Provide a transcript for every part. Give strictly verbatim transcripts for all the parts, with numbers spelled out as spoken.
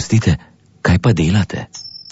oprostite, kaj pa delate?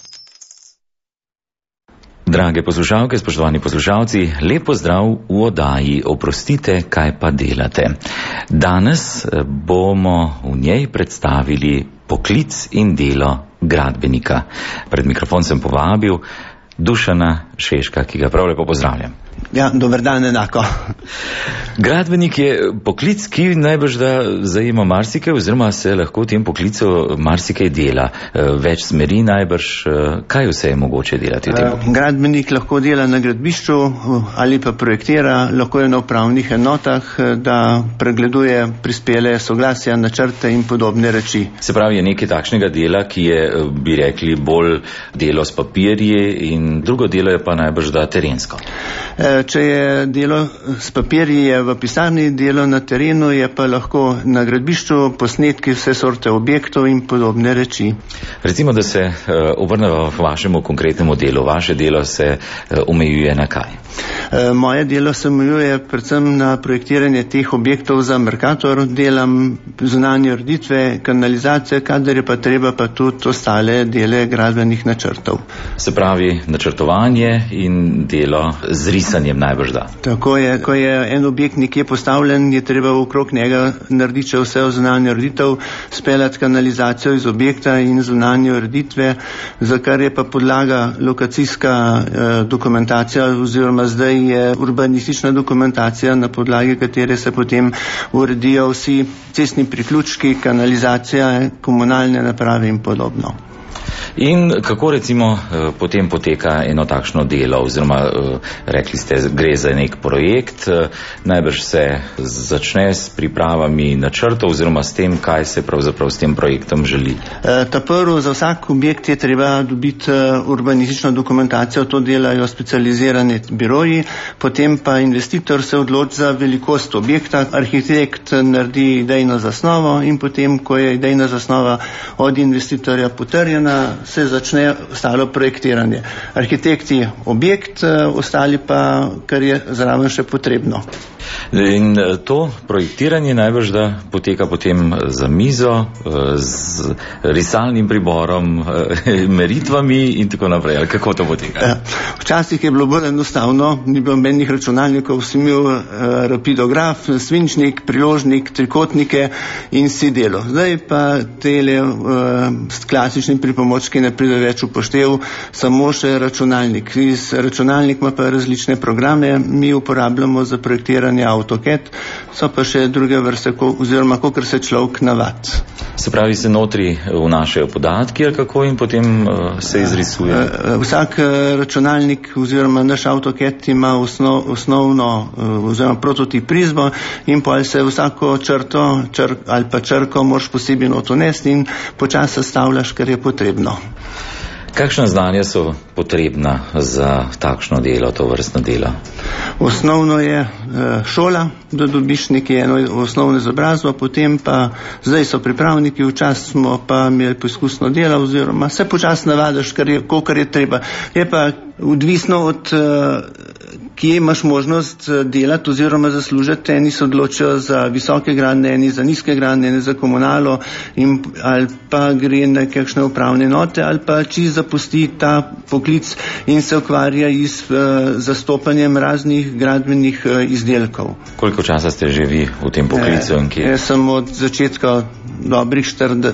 Drage poslušalke, spoštovani poslušalci, lep pozdrav v oddaji Oprostite, kaj pa delate. Danes bomo v njej predstavili poklic in delo gradbenika. Pred mikrofon sem povabil Dušana Šeška, ki ga prav lepo pozdravljam. Ja, dober dan, enako. Gradbenik je poklic, ki najbrž da zajema marsikaj, oziroma se lahko v tem poklicu marsikaj dela. Več smeri najbrž, kaj vse je mogoče delati v tem poklicu? Gradbenik lahko dela na gradbišču ali pa projektira, lahko je na upravnih enotah, da pregleduje prispele soglasja, načrte in podobne reči. Se pravi, je nekaj takšnega dela, ki je, bi rekli, bolj delo s papirji in drugo delo je pa najbrž da terensko. Če je delo s papirji, je v pisarni, delo na terenu je pa lahko na gradbišču, posnetki vse sorte objektov in podobne reči. Recimo, da se obrnemo k vašemu konkretnemu delu. Vaše delo se omejuje na kaj? Moje delo se omejuje predvsem na projektiranje teh objektov za Mercator. Delam zunanje ureditve, kanalizacije, kadar je pa treba pa tudi ostale dele gradbenih načrtov. Se pravi, načrtovanje in delo z risanjem najbrž da. Tako je, ko je en objekt nekje postavljen, je treba okrog njega narediti vse zunanje ureditev, speljati kanalizacijo iz objekta in zunanje ureditve, za kar je pa podlaga lokacijska eh, dokumentacija oziroma zdaj je urbanistična dokumentacija, na podlagi katere se potem uredijo vsi cestni priključki, kanalizacija, komunalne naprave in podobno. In kako recimo potem poteka eno takšno delo, oziroma rekli ste, gre za nek projekt, najbrž se začne s pripravami načrtov oziroma s tem, kaj se pravzaprav s tem projektom želi? Ta prvo, za vsak objekt je treba dobiti urbanistično dokumentacijo, to delajo specializirani biroji, potem pa investitor se odloči za velikost objekta, arhitekt naredi idejno zasnovo in potem, ko je idejna zasnova od investitorja potrjena, se začne ostalo projektiranje. Arhitekt je objekt, ostali pa, kar je zraven še potrebno. In to projektiranje najbrž da poteka potem za mizo, z risalnim priborom, meritvami in tako naprej. Ali kako to poteka? Včasih je bilo bolj enostavno, ni bilo menih računalnikov, si imel rapidograf, svinčnik, priložnik, trikotnike in si delo. Zdaj pa tele klasični pripomočki ne pride več upoštev, samo še računalnik. Računalnik ima pa različne programe, mi uporabljamo za projektiranje AutoCAD, so pa še druge vrste, oziroma kakor se človek navad. Se pravi, se notri vnašajo podatki ali kako in potem uh, se izrisuje? Vsak računalnik oziroma naš AutoCAD ima osnov, osnovno uh, oziroma prototip prizmo in pa se vsako črto čr, ali pa črko moraš posebej notonesti in počasi sestavljaš, kar je potrebno. Kakšna znanja so potrebna za takšno delo, to vrstno delo? Osnovno je šola, da dobiš nekaj eno osnovno izobrazbo, potem pa zdaj so pripravniki, včasih smo pa imeli poskusno delo oziroma se počasi navadiš, kar je, kolikor je treba. Je pa odvisno od kje imaš možnost delati oziroma zaslužiti. Eni se odločijo za visoke gradnje, eni za nizke gradnje, eni za komunalo in, ali pa gre na kakšne upravne note ali pa čisto zapusti ta poklic in se ukvarja iz uh, zastopanjem raznih gradbenih uh, izdelkov. Koliko časa ste že vi v tem poklicu? E, jaz sem od začetka dobrih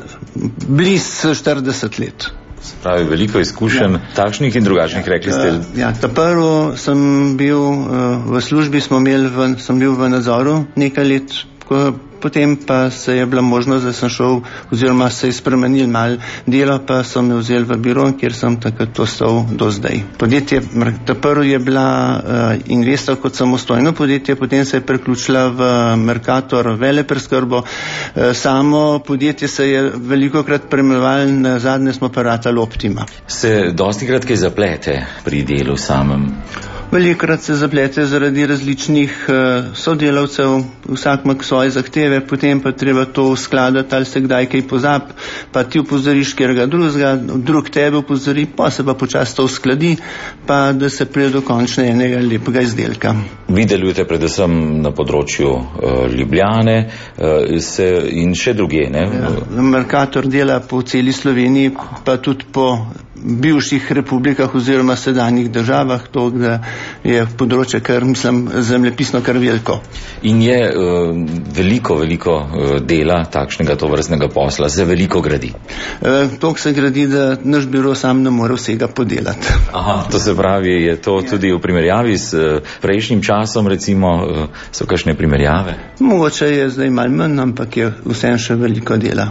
bliz štirideset let. Pravi, veliko izkušenj, ja. Takšnih in drugačnih, rekli ste. Uh, ja, ta prvo sem bil uh, v službi, smo imeli v, sem bil v nadzoru nekaj let, ko, potem pa se je bila možnost, da sem šel, oziroma se je spremenil malo delo, pa so me vzeli v biro, kjer sem takrat ostal do zdaj. Podjetje, ta prvo je bila uh, Investor kot samostojno podjetje, potem se je priključila v Mercator velepreskrbo. Uh, samo podjetje se je velikokrat premenovalo, na zadnje smo pa ratali Optima. Se dostikrat kaj zaplete pri delu samem? Velikokrat se zaplete zaradi različnih uh, sodelavcev, vsak ima svoje zahteve, potem pa treba to skladati, ali se kdaj kaj pozab, pa ti upozoriš kjerga drugega, drug tebe upozori, pa se pa počasi to uskladi, pa da se pride do končne enega lepega izdelka. Vi delujete predvsem na področju uh, Ljubljane uh, se, in še druge, ne? Ja, Mercator dela po celi Sloveniji, pa tudi po bivših republikah oziroma sedanjih državah, to, da je področje kar, mislim, zemljepisno kar veliko. In je uh, veliko, veliko uh, dela takšnega tovrstnega posla, se veliko gradi. Uh, toliko se gradi, da naš biro sam ne more vsega podelati. Aha, to se pravi, je to tudi v primerjavi s uh, prejšnjim časom, recimo, uh, so kakšne primerjave? Mogoče je zdaj malo manj, ampak je vsem še veliko dela.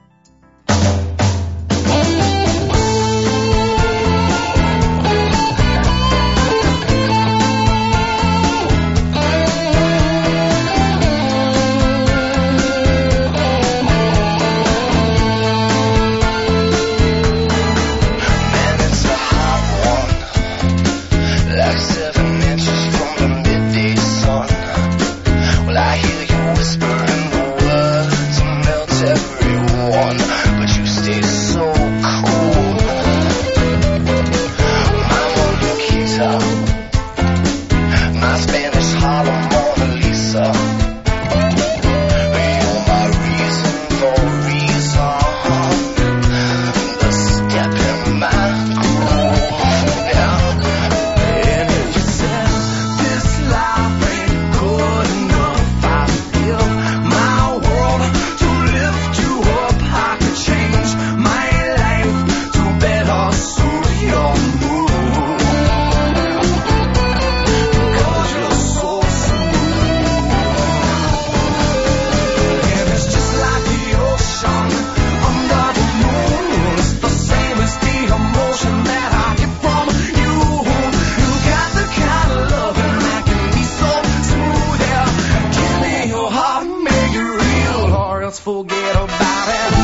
Forget about it.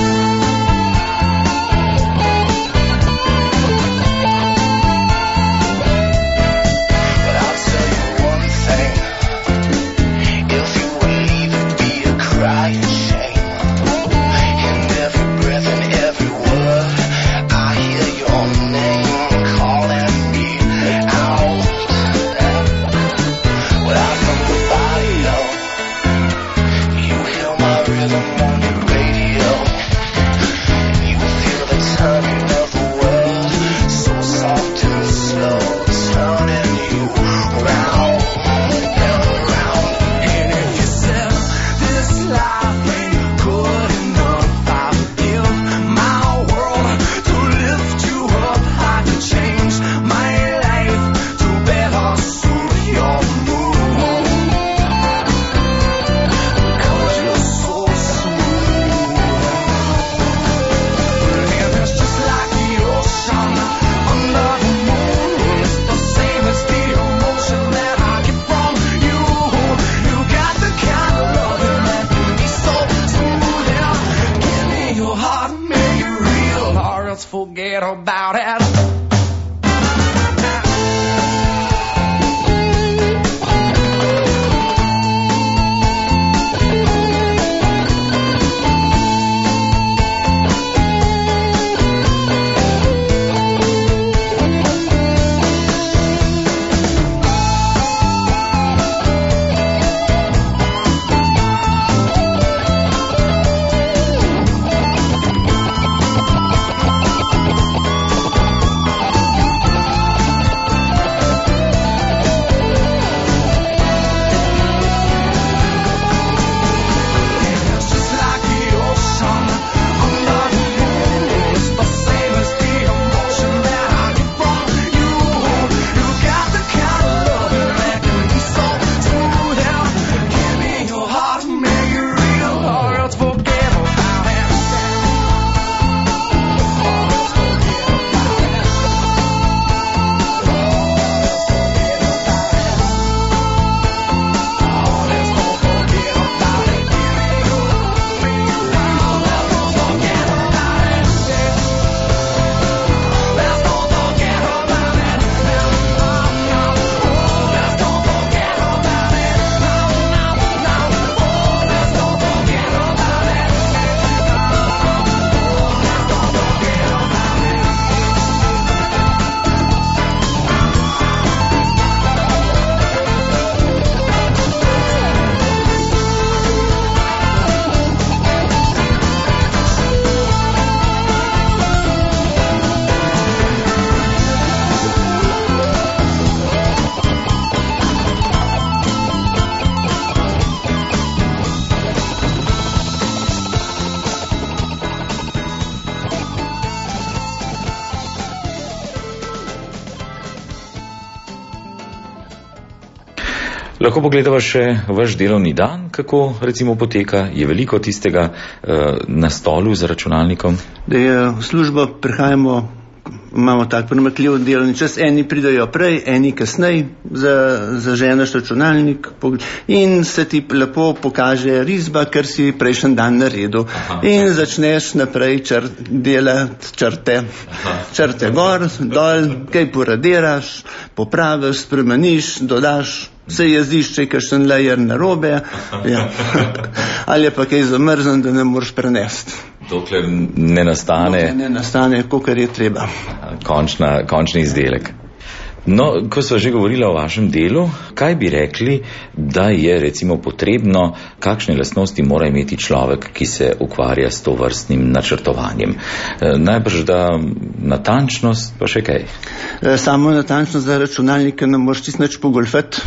Forget about it. Lahko pogledamo še vaš delovni dan, kako recimo poteka, je veliko tistega uh, na stolu za računalnikom? Da je v službo prihajamo, imamo tak premakljiv delovni čas, eni pridajo prej, eni kasnej, za, zaženeš računalnik in se ti lepo pokaže risba, kar si prejšnji dan naredil. Aha. In začneš naprej čr, delati črte. Aha. Črte gor, dol, kaj poradiraš, popraviš, spremeniš, dodaš. Se jezdiš, če je kakšen lajer narobe, ja. Ali je pa kaj zamrzen, da ne moreš prenesti. Dokler ne nastane... Dokler ne nastane, kakor je treba. Končna, končni izdelek. No, ko sva že govorila o vašem delu, kaj bi rekli, da je recimo potrebno, kakšne lastnosti mora imeti človek, ki se ukvarja s to vrstnim načrtovanjem? E, najbrž da natančnost, pa še kaj? E, samo natančnost za računalnike ne moreš čisto nič pogolfati.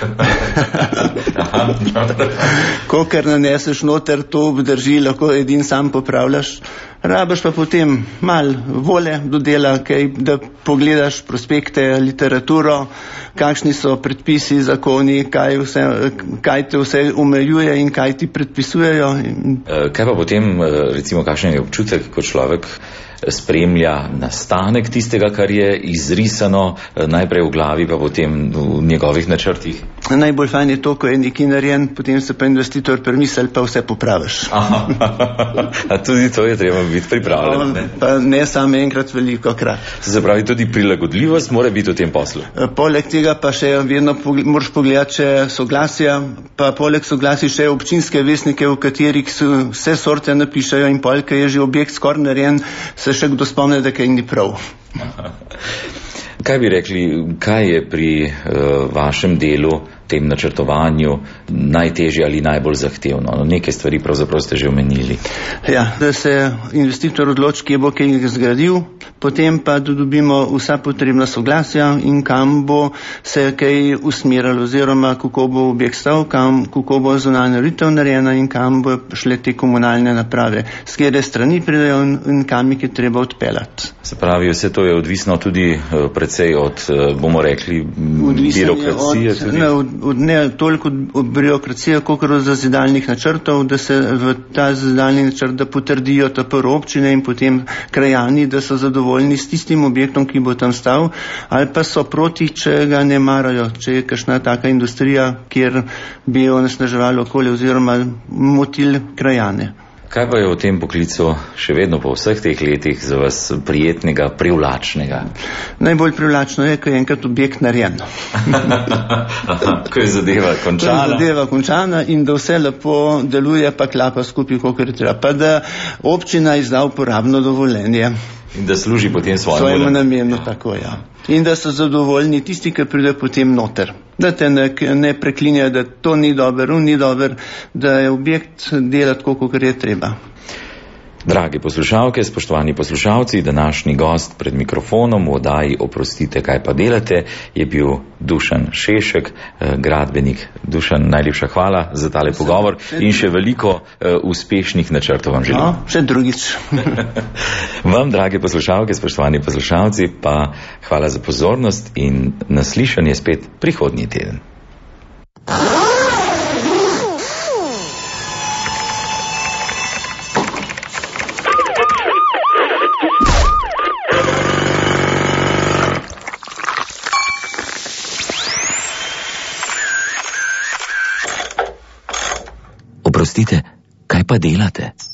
Kokar naneseš noter, to obdrži, lahko edin sam popravljaš. Rabiš pa potem mal vole do dela, kaj, da pogledaš prospekte, literaturo, kakšni so predpisi, zakoni, kaj, vse, kaj te vse omejuje in kaj ti predpisujejo. Kaj pa potem, recimo, kakšen je občutek, ko človek spremlja nastanek tistega, kar je izrisano najprej v glavi, pa potem v njegovih načrtih? Najbolj fajn je to, ko je nekaj narejen, potem se pa investitor premisli, pa vse popraviš. Aha, a tudi to je treba biti pripravljen. Ne? Pa ne samo enkrat, veliko krat. Se pravi, tudi prilagodljivost mora biti v tem poslu. Poleg tega pa še vedno moraš pogledati, če soglasja, pa poleg soglasja še občinske vestnike, v katerih vse sorte napišajo in polk je že objekt skoraj narejen, se še kdo spomne, da kaj ni prav. Kaj bi rekli, kaj je pri uh, vašem delu, tem načrtovanju, najtežje ali najbolj zahtevno? No, neke stvari pravzaprav ste že omenili. Ja, da se investitor odloči, kje bo kaj zgradil, potem pa da dobimo vsa potrebna soglasja in kam bo se kaj usmerilo, oziroma kako bo objekt stal, kam, kako bo zunanja ritev narejena in kam bo šle te komunalne naprave, s kjere strani pridejo in, in kam jih je treba odpeljati. Se pravi, vse to je odvisno tudi uh, precej od, uh, bomo rekli, birokracije? Od, ne, od, od, ne toliko od birokracije, koliko od zazidalnih načrtov, da se v ta zazidalni načrt, da potrdijo ta prvo občine in potem krajani, da so zadovoljni s tistim objektom, ki bo tam stal, ali pa so proti, če ga ne marajo, če je kakšna taka industrija, kjer bi onesnaževalo okolje oziroma motil krajane. Kaj pa je v tem poklicu še vedno po vseh teh letih za vas prijetnega, privlačnega? Najbolj privlačno je, ko je enkrat objekt narejen. Ko je zadeva končana. Ko je zadeva končana in da vse lepo deluje, pa klapa skupaj, kolikor je treba. Pa da občina izda uporabno dovoljenje. In da služi potem svojemu, svojemu namenu, tako ja. In da so zadovoljni tisti, ki pride potem noter. Da te ne, ne preklinjajo, da to ni dober, ni dober, da je objekt delati tako, kot je treba. Dragi poslušalke, spoštovani poslušalci, današnji gost pred mikrofonom v oddaji Oprostite, kaj pa delate, je bil Dušan Šešek, gradbenik. Dušan, najlepša hvala za tale še, pogovor še in še veliko uh, uspešnih načrtov vam želim. No, še drugič. Vam, dragi poslušalke, spoštovani poslušalci, pa hvala za pozornost in naslišanje spet prihodnji teden. Oprostite, kaj pa delate?